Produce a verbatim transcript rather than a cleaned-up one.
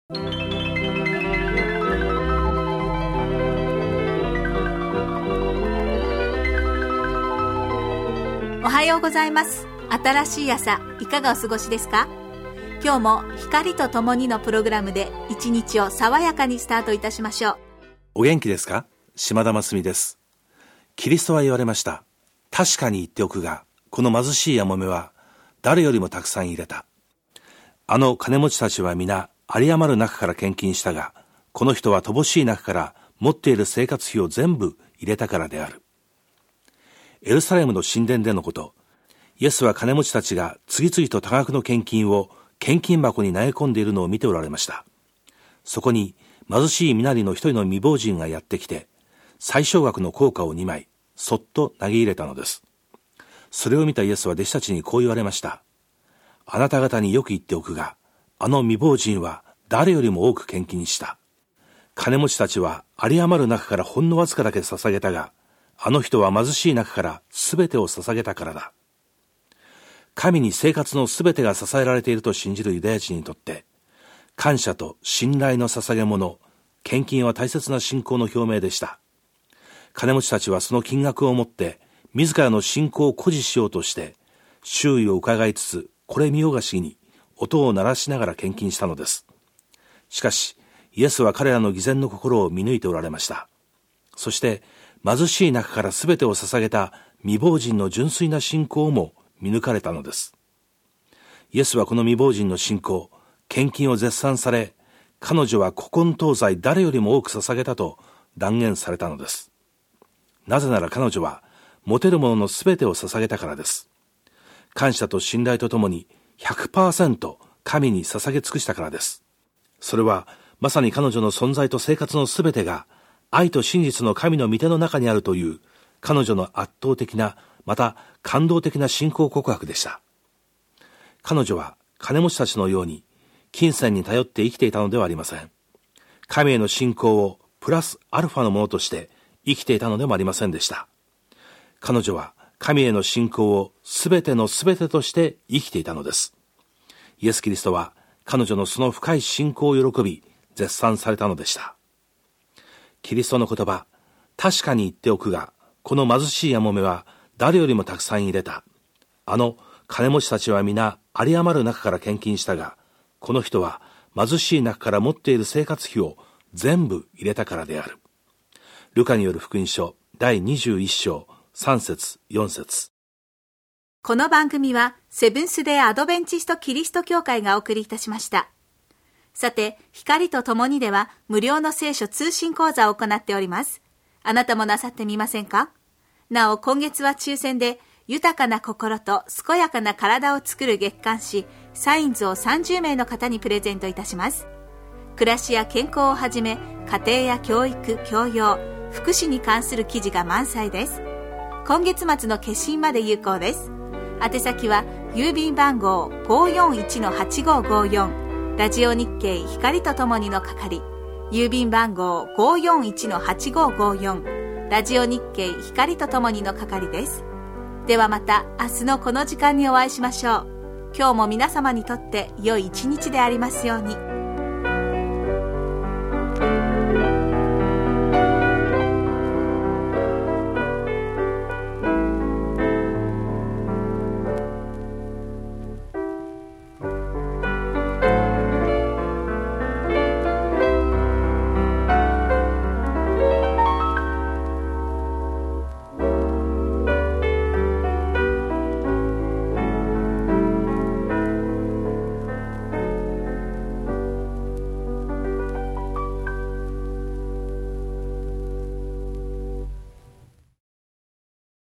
おはようございます。新しい朝、いかがお過ごしですか？今日も光とともにのプログラムで一日を爽やかにスタートいたしましょう。 お元気ですか？島田真澄です。キリストは言われました。確かに言っておくが、この貧しいやもめは誰よりもたくさん入れた。あの金持ちたちは皆有り余る中から献金したが、この人は乏しい中から持っている生活費を全部入れたからである。エルサレムの神殿でのこと、イエスは金持ちたちが次々と多額の献金を献金箱に投げ込んでいるのを見ておられました。そこに貧しい身なりの一人の未亡人がやってきて、最小額の硬貨をにまい、そっと投げ入れたのです。それを見たイエスは弟子たちにこう言われました。あなた方によく言っておくが、あの未亡人は誰よりも多く献金した。金持ちたちは有り余る中からほんのわずかだけ捧げたが、あの人は貧しい中からすべてを捧げたからだ。神に生活のすべてが支えられていると信じるユダヤ人にとって、感謝と信頼の捧げ物、献金は大切な信仰の表明でした。金持ちたちはその金額を持って、自らの信仰を誇示しようとして、周囲を伺いつつ、これ見よがしに、音を鳴らしながら献金したのです。しかし、イエスは彼らの偽善の心を見抜いておられました。そして、貧しい中からすべてを捧げた未亡人の純粋な信仰も見抜かれたのです。イエスはこの未亡人の信仰、献金を絶賛され、彼女は古今東西誰よりも多く捧げたと断言されたのです。なぜなら彼女は持てるもののすべてを捧げたからです。感謝と信頼とともに ひゃくパーセント 神に捧げ尽くしたからです。それはまさに彼女の存在と生活のすべてが愛と真実の神の御手の中にあるという彼女の圧倒的な、また感動的な信仰告白でした。彼女は金持ちたちのように金銭に頼って生きていたのではありません。神への信仰をプラスアルファのものとして生きていたのでもありませんでした。彼女は神への信仰をすべてのすべてとして生きていたのです。イエス・キリストは彼女のその深い信仰を喜び絶賛されたのでした。キリストの言葉、確かに言っておくが、この貧しいやもめは誰よりもたくさん入れた。あの金持ちたちは皆有り余る中から献金したが、この人は貧しい中から持っている生活費を全部入れたからである。ルカによる福音書だいにじゅういっ章さん節よん節。 この番組はセブンス・デー・アドベンチスト・キリスト教会がお送りいたしました。さて、光とともにでは無料の聖書通信講座を行っております。あなたもなさってみませんか？なお、今月は抽選で豊かな心と健やかな体を作る月刊誌サインズをさんじゅうめいの方にプレゼントいたします。暮らしや健康をはじめ、家庭や教育、教養、福祉に関する記事が満載です。今月末の決心まで有効です。宛先は郵便番号 ごーよんいちのはちごーごーよん、ラジオ日経光とともにの係、郵便番号 ごーよんいちのはちごーごーよん、ラジオ日経光とともにの係です。ではまた明日のこの時間にお会いしましょう。今日も皆様にとって良い一日でありますように。